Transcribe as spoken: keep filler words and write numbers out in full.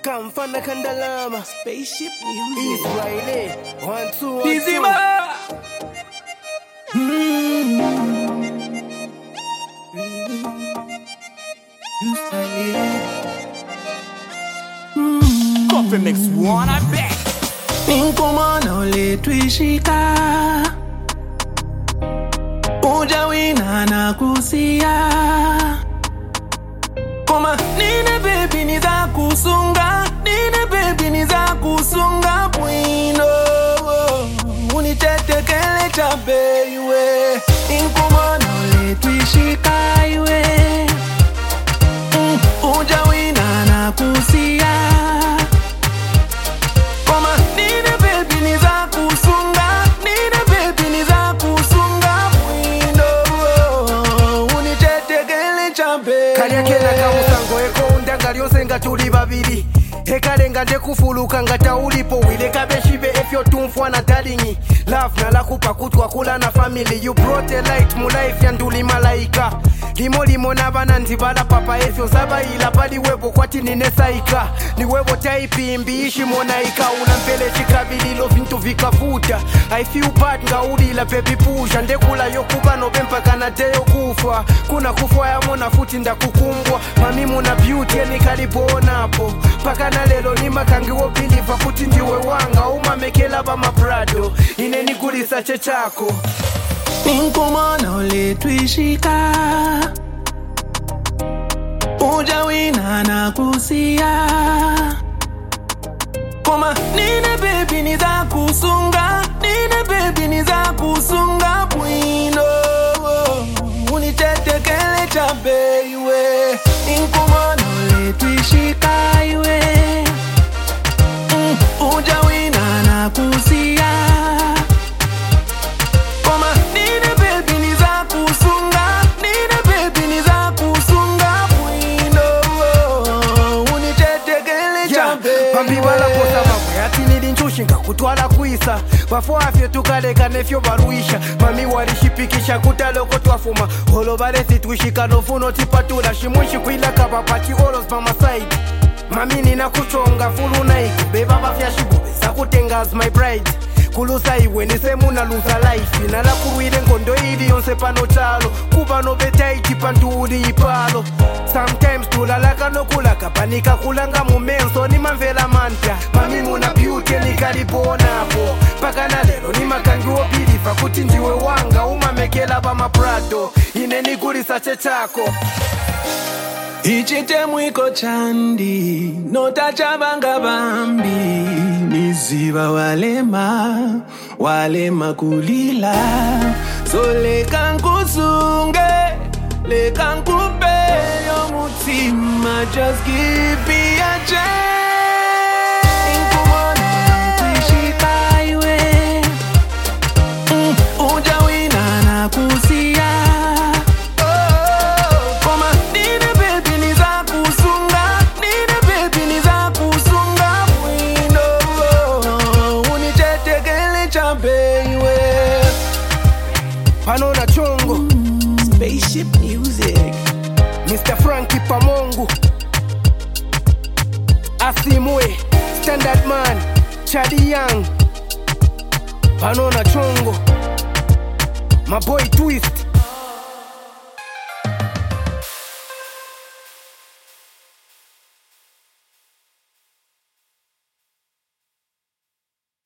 Kamfana Kandalama Spaceship music Israeli One, two, one, Busy two man. Coffee mix one, I bet. Ninkumona uletwishika Uja wina na kusia Koma nine baby niza kusunga Nine baby niza kusunga Bwino Unitete kele chabe iwe Ninkumona uletwishika iwe Uja wina na kusia Kanyakena kamusango eko undanga lyose nga tuli babiri Ekalenga nje kufuluka nga taulipo wile kabeshibe efyo tumfwa na talingi Love na lakupa kutwa kula na family You brought a light mu life ya nduli malaika Limo limo na bana nzibala papa efyo zaba ila pali webo kwati nine saika Ni webo taipi mbiishi monaika Unampele chikabili lo vintu vikavuta I feel bad nga ulila baby pusha Ndekula yokuba no bempa kanate yokufa Kuna kufwa ya mona futi nda kukumbwa Mami muna beauty ya nikalipona hapo Paka na lelo ni makangi wo biliva futi ndiwe wanga Uma mekela ba mabrado Ine nikulisa chechako Ninkumona uletwishika Uja wina na kusia Koma nine baby niza kusunga Nine baby niza kusunga Bwino Unitete kele chabe iwe Ninkumona uletwishika iwe Uja wina na kusia Bambibala posa mamwe ati nilinchushinga kutwala kuisa Bafo afye tukaleka nefyo baruisha Mami walishipikisha kutaloko twafuma Holo balesi twishika nofuno tipatula Shimwishi kuila kabapati olos mama side Mami nina kuchonga fulu naiku Beba bafya shibu sakutenga as my bride Kulusa iwe nisemu na lusa life Nala kuruide ngondo ili yonse pano chalo Kuba no beta iti panturi ipalo Sometimes tulalaka no kulaka Panika kulanga mumenso ni manvela manta Mami muna beauty nikalipona hapo Paka na lelo ni makangi wo bilifa Kuti ndiwe wanga uma mekela ba maprado Ine nikulisa chechako Ichite mwiko chandi Nota chabanga bambi Niziba walema Walema kulila So leka nkusunge Leka nkupe yo mutima Just give me a chance Ninkumona kuishika iwe Uja wina na kusia Pano na chongo Spaceship music Mister Frankie Pamongu Asimwe Standard Man Chadi Young Pano na chongo My boy Twist